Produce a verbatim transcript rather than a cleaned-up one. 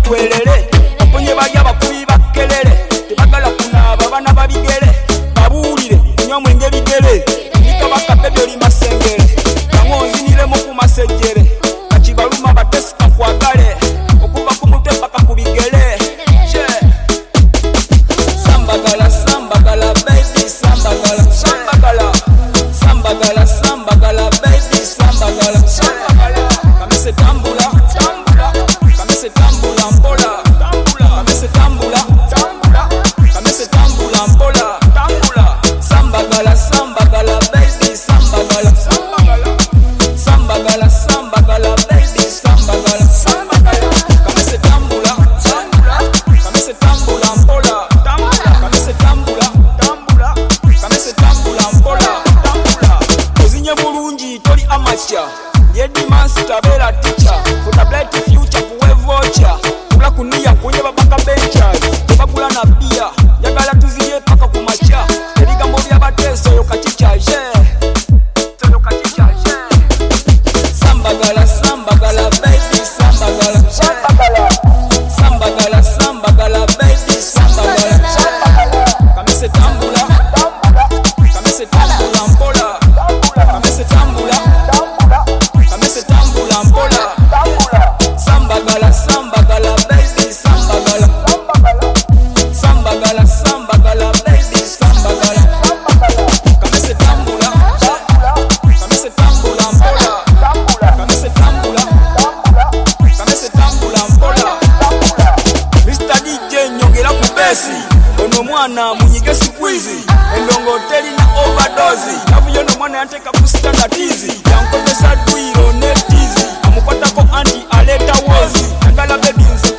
twelele oponye balya bakubi bakkelele tebagala kunaaba bana babigere babuulire nnyo mwenge bigere nikabaka pebyoli masengere kangonziniremu ku masejjere kakibaluma batesika kwagale okuva ku mutwe paka ku bigere sambagala sambagala baby sambagala sambagala sambagala sambagala baby sambagala sambagala kamese tambula tambula kamese tambula mpola tambula kamese tambula tambula kamese tambula mpola tambula sambagala sambagala baby sambagala sambagala sambagala sambagala baby sambagala sambagala kamese tambula tambula kamese tambula mpola tambula kamese tambula tambula kamese tambula mpola tambula ozinye bulungi toli amacha yedi master bela teacher for a bright future kuwe vocha kula kunia kunye babaka benchers tebagula na bia yagala tuziye paka kumacha ebigambo byabateso yo kachicha je yo kachicha je sambagala sambagala baby sambagala sambagala sambagala sambagala baby sambagala sambagala kamese tambula tambula kamese tambula mpola tambula kamese tambula tambula kamese tambula mpola tambula sambagala sambagala baby sambagala sambagala sambagala sambagala baby sambagala sambagala kamese tambula tambula kamese tambula mpola tambula kamese tambula tambula kamese tambula mpola tambula mister D J nyongera ku besi ono mwana munyige squeeze endongo terina overdose navuyo no mwana yanteka ku standardizi yankozesa dwiro netizi amukwatako anti aleta wozi agala baby nzi